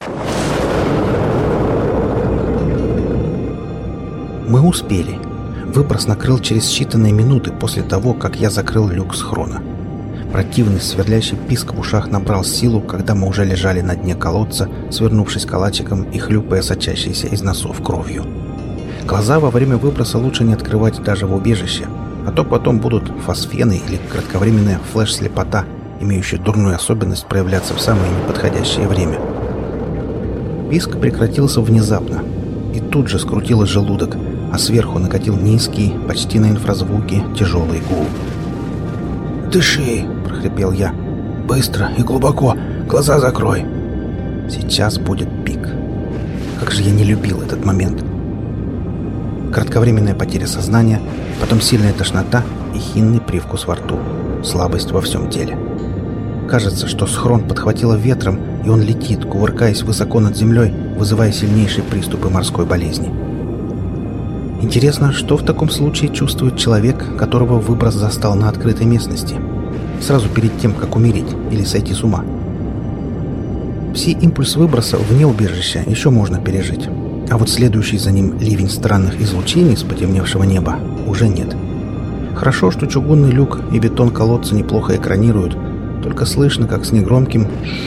Мы успели. Выброс накрыл через считанные минуты после того, как я закрыл люк схрона. Противный сверлящий писк в ушах набрал силу, когда мы уже лежали на дне колодца, свернувшись калачиком и хлюпая сочащейся из носов кровью. Глаза во время выброса лучше не открывать даже в убежище, а то потом будут фосфены или кратковременная флеш-слепота, имеющая дурную особенность проявляться в самое неподходящее время. Писк прекратился внезапно, и тут же скрутило желудок, а сверху накатил низкий, почти на инфразвуке, тяжелый гул. «Дыши!» — прохрипел я. «Быстро и глубоко! Глаза закрой!» Сейчас будет пик. Как же я не любил этот момент. Кратковременная потеря сознания, потом сильная тошнота и хинный привкус во рту. Слабость во всем теле. Кажется, что схрон подхватило ветром, и он летит, кувыркаясь высоко над землей, вызывая сильнейшие приступы морской болезни. Интересно, что в таком случае чувствует человек, которого выброс застал на открытой местности, сразу перед тем, как умереть или сойти с ума. Пси-импульс выброса вне убежища еще можно пережить, а вот следующий за ним ливень странных излучений с потемневшего неба уже нет. Хорошо, что чугунный люк и бетон колодца неплохо экранируют, только слышно, как с негромким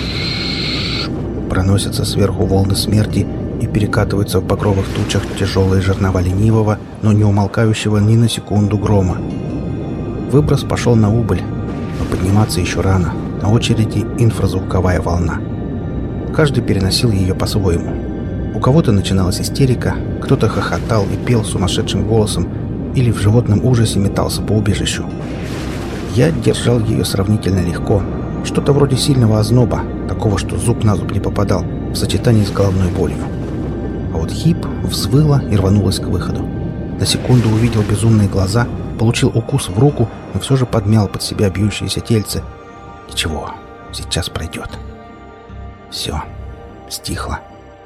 проносятся сверху волны смерти и перекатываются в багровых тучах тяжелые жернова ленивого, но не умолкающего ни на секунду грома. Выброс пошел на убыль, но подниматься еще рано. На очереди инфразвуковая волна. Каждый переносил ее по-своему. У кого-то начиналась истерика, кто-то хохотал и пел сумасшедшим голосом или в животном ужасе метался по убежищу. Я держал ее сравнительно легко. Что-то вроде сильного озноба, такого, что зуб на зуб не попадал, в сочетании с головной болью. А вот Хип взвыла и рванулась к выходу. На секунду увидел безумные глаза, получил укус в руку, но все же подмял под себя бьющееся тельце. Ничего, сейчас пройдет. Все, стихло.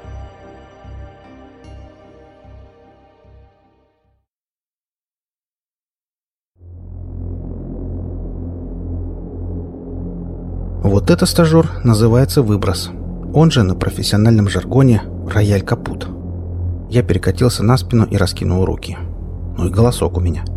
Вот это, стажер, называется выброс. Он же на профессиональном жаргоне рояль капут. Я перекатился на спину и раскинул руки. Ну и голосок у меня.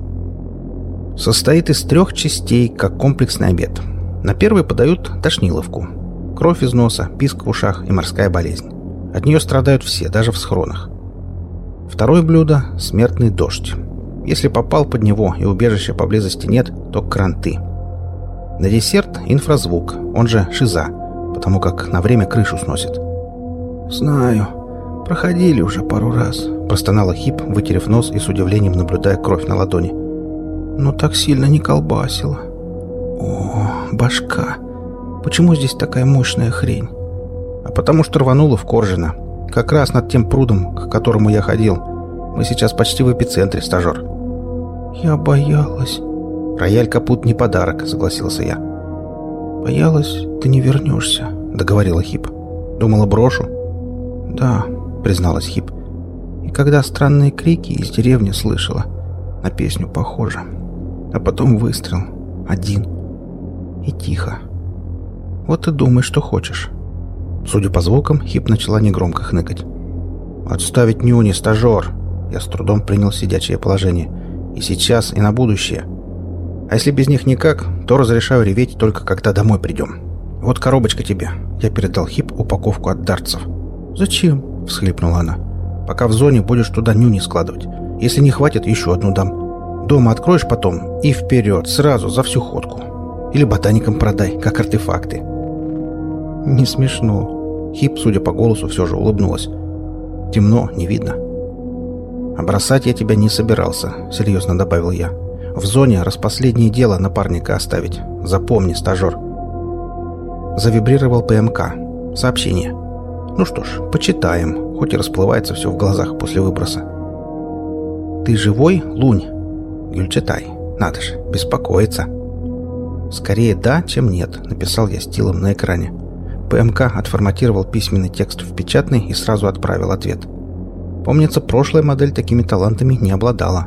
Состоит из 3 частей, как комплексный обед. На первой подают тошниловку. Кровь из носа, писк в ушах и морская болезнь. От нее страдают все, даже в схронах. Второе блюдо – смертный дождь. Если попал под него и убежища поблизости нет, то кранты. На десерт – инфразвук, он же шиза, потому как на время крышу сносит. «Знаю. Проходили уже пару раз», – простонала Хип, вытерев нос и с удивлением наблюдая кровь на ладони. «Но так сильно не колбасило. О, башка. Почему здесь такая мощная хрень?» «А потому что рвануло в Коржино. Как раз над тем прудом, к которому я ходил. Мы сейчас почти в эпицентре, стажер». «Я боялась». «Рояль капут не подарок», — согласился я. «Боялась, ты не вернешься», — договорила Хип. «Думала, брошу?» «Да», — призналась Хип. «И когда странные крики из деревни слышала, на песню похоже. А потом выстрел. Один. И тихо. Вот и думай, что хочешь». Судя по звукам, Хип начала негромко хныкать. «Отставить нюни, стажер!» Я с трудом принял сидячее положение. «И сейчас, и на будущее. А если без них никак, то разрешаю реветь только когда домой придем. Вот коробочка тебе». Я передал Хип упаковку от дартсов. «Зачем?» — всхлипнула она. «Пока в зоне будешь туда нюни складывать. Если не хватит, еще одну дам. Дома откроешь потом и вперед, сразу, за всю ходку. Или ботаникам продай, как артефакты». «Не смешно». Хип, судя по голосу, все же улыбнулась. «Темно, не видно». «А бросать я тебя не собирался», — серьезно добавил я. «В зоне распоследнее дело напарника оставить. Запомни, стажер». Завибрировал ПМК. Сообщение. Ну что ж, почитаем, хоть и расплывается все в глазах после выброса. «Ты живой, Лунь?» «Гюльчатай. Надо же, беспокоиться». «Скорее да, чем нет», — написал я стилом на экране. ПМК отформатировал письменный текст в печатный и сразу отправил ответ. Помнится, прошлая модель такими талантами не обладала.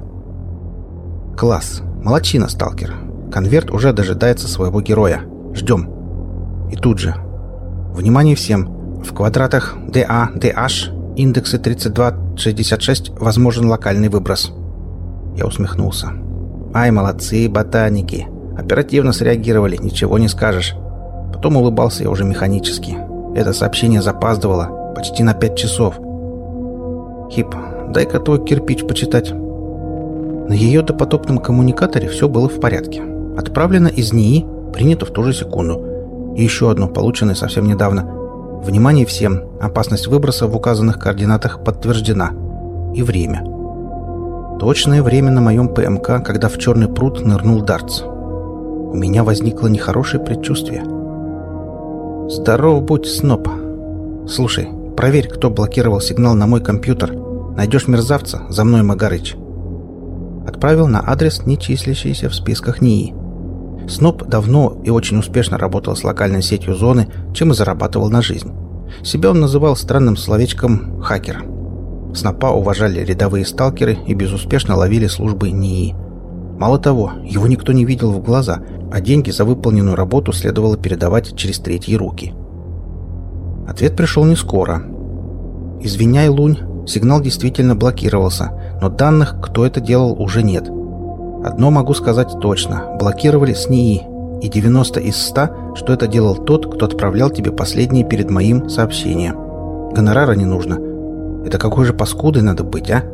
«Класс. Молодчина, сталкер. Конверт уже дожидается своего героя. Ждем». И тут же. «Внимание всем! В квадратах DA, DH, индексы 32-66 возможен локальный выброс. Я усмехнулся. Ай, молодцы, ботаники. Оперативно среагировали, ничего не скажешь. Потом улыбался я уже механически. Это сообщение запаздывало почти на 5 часов. Хип, дай-ка твой кирпич почитать. На ее допотопном коммуникаторе все было в порядке. Отправлено из НИИ, принято в ту же секунду. И еще одно, полученное совсем недавно. Внимание всем, опасность выброса в указанных координатах подтверждена. И время. Точное время на моем ПМК, когда в черный пруд нырнул Дартс. У меня возникло нехорошее предчувствие. Здоров будь, Сноп. Слушай, проверь, кто блокировал сигнал на мой компьютер. Найдешь мерзавца, за мной Магарыч. Отправил на адрес, не числящийся в списках НИИ. Сноп давно и очень успешно работал с локальной сетью зоны, чем и зарабатывал на жизнь. Себя он называл странным словечком «хакер». Снопа уважали рядовые сталкеры и безуспешно ловили службы НИИ. Мало того, его никто не видел в глаза, а деньги за выполненную работу следовало передавать через третьи руки. Ответ пришел не скоро. «Извиняй, Лунь, сигнал действительно блокировался, но данных, кто это делал, уже нет. Одно могу сказать точно. Блокировали с НИИ, и 90 из 100, что это делал тот, кто отправлял тебе последние перед моим сообщения. Гонорара не нужно. Это какой же паскудой надо быть, а?»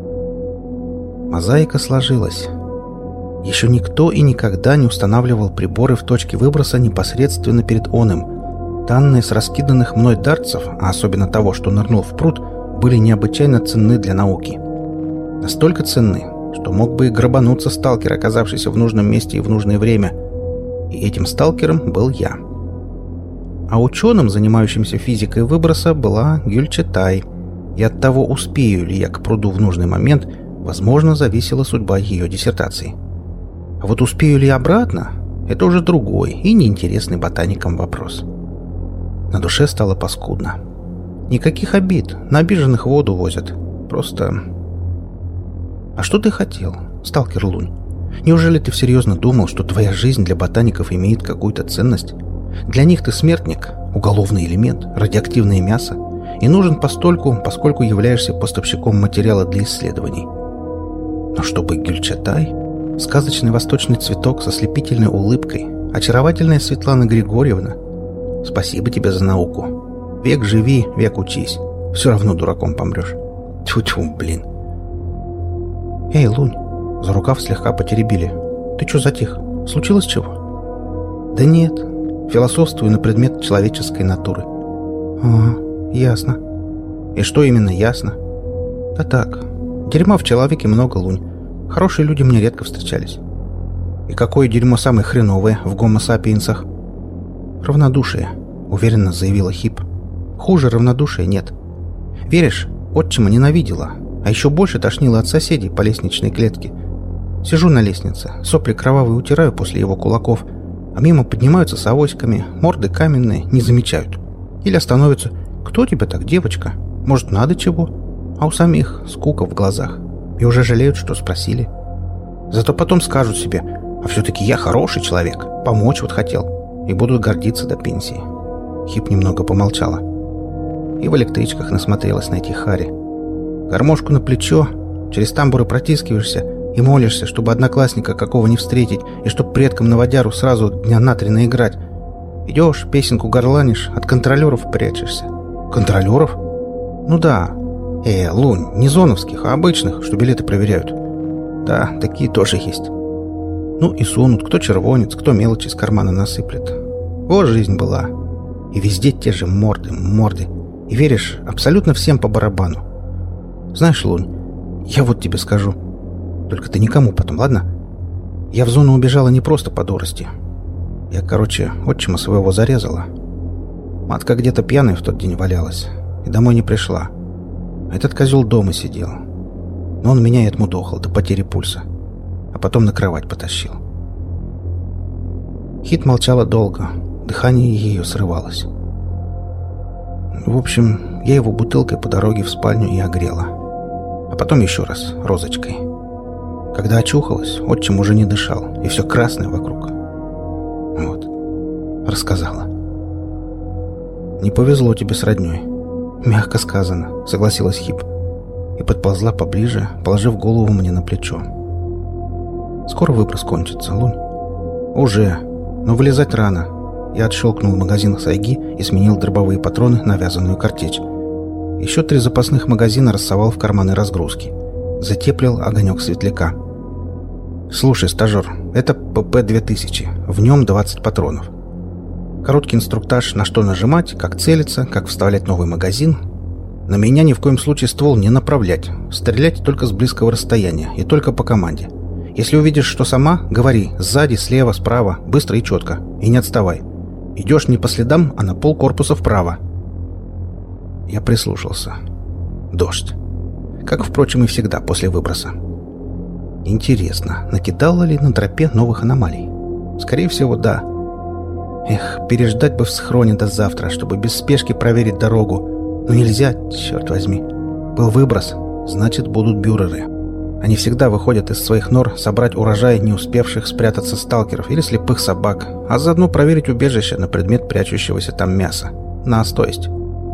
Мозаика сложилась. Еще никто и никогда не устанавливал приборы в точке выброса непосредственно перед оным. Данные с раскиданных мной дартсов, а особенно того, что нырнул в пруд, были необычайно ценны для науки. Настолько ценны, что мог бы и грабануться сталкер, оказавшийся в нужном месте и в нужное время. И этим сталкером был я. А ученым, занимающимся физикой выброса, была Гюльчатай. И от того, успею ли я к пруду в нужный момент, возможно, зависела судьба ее диссертации. А вот успею ли обратно, это уже другой и неинтересный ботаникам вопрос. На душе стало паскудно. Никаких обид, на обиженных воду возят. Просто... А что ты хотел, сталкер Лунь? Неужели ты всерьезно думал, что твоя жизнь для ботаников имеет какую-то ценность? Для них ты смертник, уголовный элемент, радиоактивное мясо, и нужен постольку, поскольку являешься поставщиком материала для исследований. Но чтобы Гюльчатай, сказочный восточный цветок со слепительной улыбкой, очаровательная Светлана Григорьевна, спасибо тебе за науку. Век живи, век учись. Все равно дураком помрешь. Тьфу-тьфу, блин. Эй, Лунь, за рукав слегка потеребили. Ты че затих? Случилось чего? Да нет, философствую на предмет человеческой натуры. Ага, ясно. И что именно ясно? Да так, дерьма в человеке много, Лунь. Хорошие люди мне редко встречались. И какое дерьмо самое хреновое в гомо-сапиенсах? Равнодушие, уверенно заявила Хип. Хуже равнодушия нет. Веришь, отчима ненавидела, а еще больше тошнило от соседей по лестничной клетке. Сижу на лестнице, сопли кровавые утираю после его кулаков, а мимо поднимаются с авоськами, морды каменные, не замечают. Или остановятся: «Кто тебя так, девочка? Может, надо чего?» А у самих скука в глазах. И уже жалеют, что спросили. Зато потом скажут себе: «А все-таки я хороший человек, помочь вот хотел». И будут гордиться до пенсии. Хип немного помолчала. И в электричках насмотрелась на эти хари. Гармошку на плечо, через тамбуры протискиваешься и молишься, чтобы одноклассника какого не встретить, и чтоб предкам на водяру сразу дня на 3 наиграть. Идешь, песенку горланишь, от контролеров прячешься. Контролеров? Ну да. Лунь, не зоновских, а обычных, что билеты проверяют. Да, такие тоже есть. Ну и сунут, кто червонец, кто мелочи из кармана насыплет. Вот жизнь была. И везде те же морды. И веришь, абсолютно всем по барабану. Знаешь, Лунь, я вот тебе скажу. Только ты никому потом, ладно? Я в зону убежала не просто по дурости. Я, отчима своего зарезала. Матка где-то пьяная в тот день валялась и домой не пришла. Этот козел дома сидел. Но он меня и отмудохал до потери пульса. А потом на кровать потащил. Хит молчала долго. Дыхание ее срывалось. В общем, я его бутылкой по дороге в спальню и огрела. А потом еще раз розочкой. Когда очухалась, отчим уже не дышал, и все красное вокруг. Вот. Рассказала. «Не повезло тебе с роднёй». «Мягко сказано», — согласилась Хип. И подползла поближе, положив голову мне на плечо. «Скоро выброс кончится, Лунь?» «Уже. Но вылезать рано». Я отщелкнул магазин сайги и сменил дробовые патроны на вязаную картечь. Еще 3 запасных магазина рассовал в карманы разгрузки. Затеплил огонек светляка. «Слушай, стажер, это ПП-2000. В нем 20 патронов. Короткий инструктаж, на что нажимать, как целиться, как вставлять новый магазин. На меня ни в коем случае ствол не направлять. Стрелять только с близкого расстояния и только по команде. Если увидишь, что сама, говори сзади, слева, справа, быстро и четко. И не отставай. Идешь не по следам, а на полкорпуса вправо». Я прислушался. Дождь. Как, впрочем, и всегда после выброса. Интересно, накидало ли на тропе новых аномалий? Скорее всего, да. Эх, переждать бы в схроне до завтра, чтобы без спешки проверить дорогу. Но нельзя, черт возьми. Был выброс, значит, будут бюреры. Они всегда выходят из своих нор собрать урожай не успевших спрятаться сталкеров или слепых собак, а заодно проверить убежище на предмет прячущегося там мяса. Нас, то есть.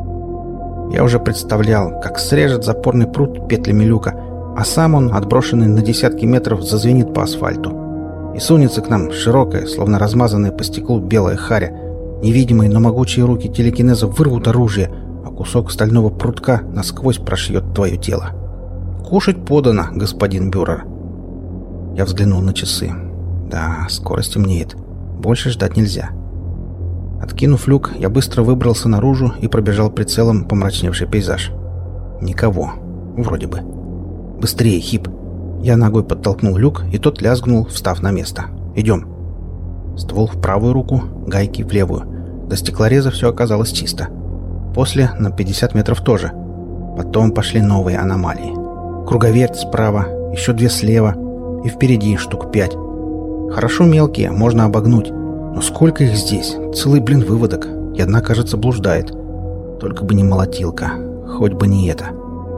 Я уже представлял, как срежет запорный прут петлями люка, а сам он, отброшенный на десятки метров, зазвенит по асфальту. И сунется к нам широкая, словно размазанная по стеклу белая харя. Невидимые, но могучие руки телекинеза вырвут оружие, а кусок стального прутка насквозь прошьет твое тело. «Кушать подано, господин Бюрер». Я взглянул на часы. Да, скоро стемнеет. Больше ждать нельзя. Откинув люк, я быстро выбрался наружу и пробежал прицелом помрачневший пейзаж. Никого. Вроде бы. «Быстрее, Хип!» Я ногой подтолкнул люк, и тот лязгнул, встав на место. «Идем!» Ствол в правую руку, гайки в левую. До стеклореза все оказалось чисто. После на 50 метров тоже. Потом пошли новые аномалии. Круговерть справа, еще 2 слева, и впереди штук 5. Хорошо мелкие, можно обогнуть. Но сколько их здесь? Целый, выводок. И одна, кажется, блуждает. Только бы не молотилка. Хоть бы не это.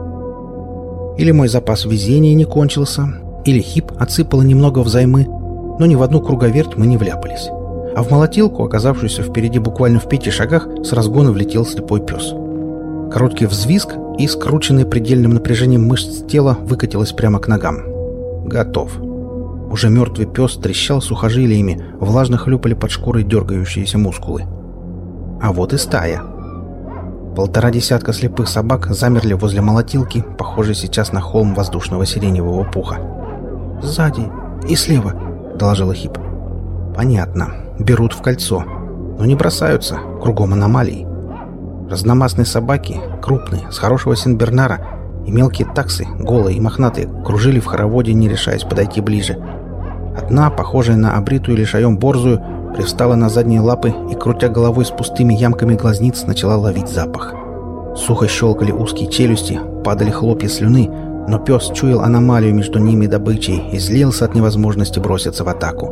Или мой запас везения не кончился, или Хип отсыпала немного взаймы, но ни в одну круговерть мы не вляпались. А в молотилку, оказавшуюся впереди буквально в 5 шагах, с разгона влетел слепой пес. Короткий взвизг, и скрученное предельным напряжением мышц тела выкатилось прямо к ногам. Готов. Уже мертвый пес трещал сухожилиями, влажно хлюпали под шкурой дергающиеся мускулы. А вот и стая. 1,5 десятка слепых собак замерли возле молотилки, похожей сейчас на холм воздушного сиреневого пуха. «Сзади и слева», — доложила Хип. «Понятно. Берут в кольцо. Но не бросаются. Кругом аномалии. Разномастные собаки, крупные, с хорошего сенбернара, и мелкие таксы, голые и мохнатые, кружили в хороводе, не решаясь подойти ближе. Одна, похожая на обритую лишаем борзую, привстала на задние лапы и, крутя головой с пустыми ямками глазниц, начала ловить запах. Сухо щелкали узкие челюсти, падали хлопья слюны, но пес чуял аномалию между ними и добычей и злился от невозможности броситься в атаку.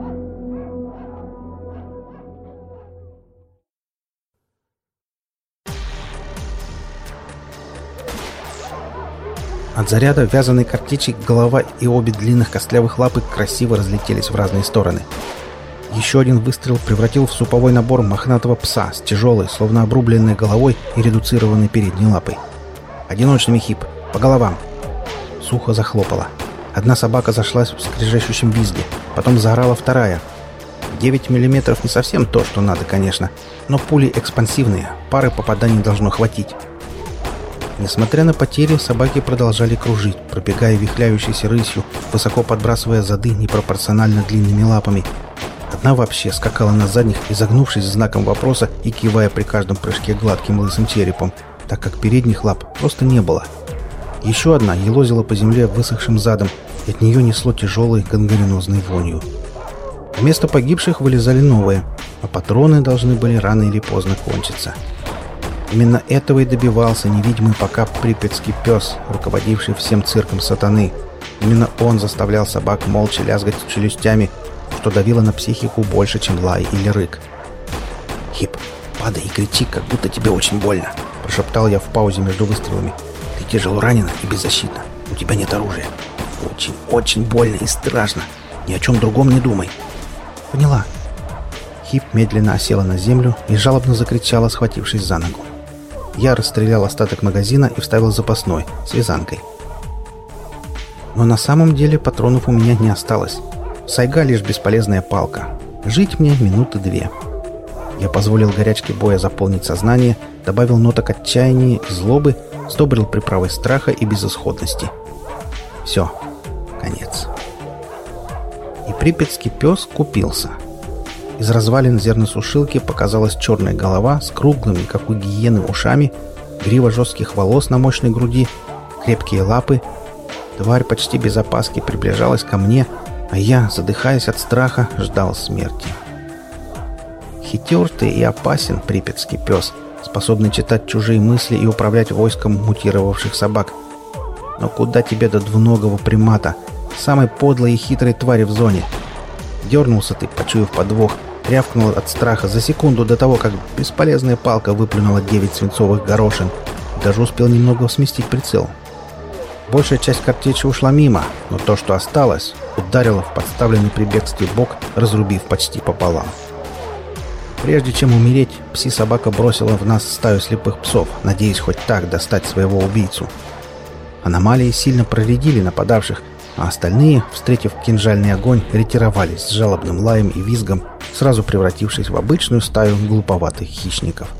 От заряда вязаной картечи голова и обе длинных костлявых лапы красиво разлетелись в разные стороны. Еще один выстрел превратил в суповой набор мохнатого пса с тяжелой, словно обрубленной головой и редуцированной передней лапой. «Одиночными, Хип! По головам!» Сухо захлопало. Одна собака зашлась в скрежещущем визге, потом заорала вторая. 9 миллиметров не совсем то, что надо, конечно, но пули экспансивные, пары попаданий должно хватить. Несмотря на потери, собаки продолжали кружить, пробегая вихляющейся рысью, высоко подбрасывая зады непропорционально длинными лапами. Одна вообще скакала на задних, изогнувшись знаком вопроса и кивая при каждом прыжке гладким лысым черепом, так как передних лап просто не было. Еще одна елозила по земле высохшим задом, и от нее несло тяжелой гангренозной вонью. Вместо погибших вылезали новые, а патроны должны были рано или поздно кончиться. Именно этого и добивался невидимый пока припятский пес, руководивший всем цирком сатаны. Именно он заставлял собак молча лязгать челюстями, что давило на психику больше, чем лай или рык. «Хип, падай и кричи, как будто тебе очень больно», — прошептал я в паузе между выстрелами. «Ты тяжело ранена и беззащитна. У тебя нет оружия. Очень, очень больно и страшно. Ни о чем другом не думай». «Поняла». Хип медленно осела на землю и жалобно закричала, схватившись за ногу. Я расстрелял остаток магазина и вставил запасной, с вязанкой. Но на самом деле патронов у меня не осталось. Сайга лишь бесполезная палка. Жить мне минуты 2. Я позволил горячке боя заполнить сознание, добавил ноток отчаяния и злобы, сдобрил приправой страха и безысходности. Все. Конец. И припятский пес купился. Из развалин зерносушилки показалась черная голова с круглыми, как у гиены, ушами, грива жестких волос на мощной груди, крепкие лапы. Тварь почти без опаски приближалась ко мне, а я, задыхаясь от страха, ждал смерти. Хитер ты и опасен, припятский пес, способный читать чужие мысли и управлять войском мутировавших собак. Но куда тебе до двуногого примата, самой подлой и хитрой твари в зоне? Дернулся ты, почуяв подвох, рявкнул от страха за секунду до того, как бесполезная палка выплюнула 9 свинцовых горошин. Даже успел немного сместить прицел. Большая часть картечи ушла мимо, но то, что осталось, ударило в подставленный при бегстве бок, разрубив почти пополам. Прежде чем умереть, пси-собака бросила в нас стаю слепых псов, надеясь хоть так достать своего убийцу. Аномалии сильно проредили нападавших, а остальные, встретив кинжальный огонь, ретировались с жалобным лаем и визгом, сразу превратившись в обычную стаю глуповатых хищников.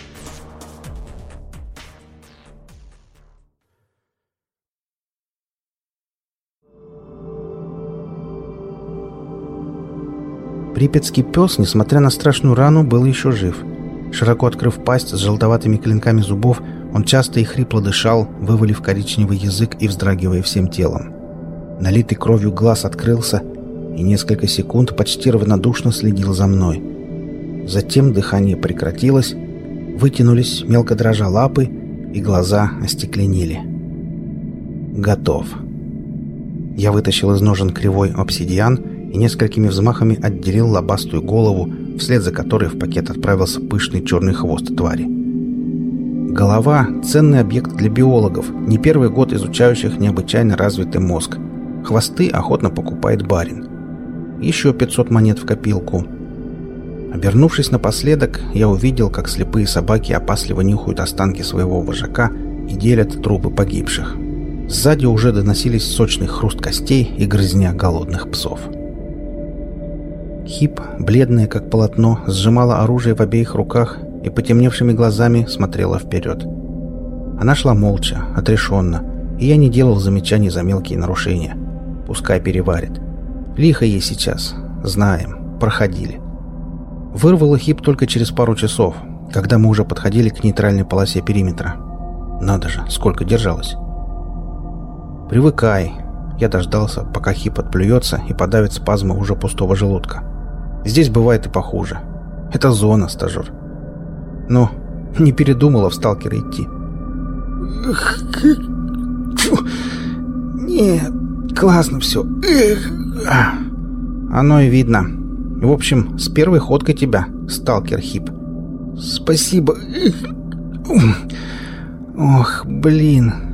Припятский пес, несмотря на страшную рану, был еще жив. Широко открыв пасть с желтоватыми клинками зубов, он часто и хрипло дышал, вывалив коричневый язык и вздрагивая всем телом. Налитый кровью глаз открылся и несколько секунд почти равнодушно следил за мной. Затем дыхание прекратилось, вытянулись мелко дрожа лапы, и глаза остекленели. Готов. Я вытащил из ножен кривой обсидиан и несколькими взмахами отделил лобастую голову, вслед за которой в пакет отправился пышный черный хвост твари. Голова — ценный объект для биологов, не первый год изучающих необычайно развитый мозг. Хвосты охотно покупает барин. Еще 500 монет в копилку. Обернувшись напоследок, я увидел, как слепые собаки опасливо нюхают останки своего вожака и делят трупы погибших. Сзади уже доносились сочный хруст костей и грызня голодных псов. Хип, бледная как полотно, сжимала оружие в обеих руках и потемневшими глазами смотрела вперед. Она шла молча, отрешенно, и я не делал замечаний за мелкие нарушения. Пускай переварит. Лихо ей сейчас. Знаем. Проходили. Вырвала Хип только через пару часов, когда мы уже подходили к нейтральной полосе периметра. Надо же, сколько держалась. Привыкай. Я дождался, пока Хип отплюется и подавит спазмы уже пустого желудка. Здесь бывает и похуже. Это зона, стажер. Ну, не передумала в сталкеры идти. Нет, классно все. Оно и видно. В общем, с первой ходкой тебя, сталкер Хип. Спасибо. Ох, блин.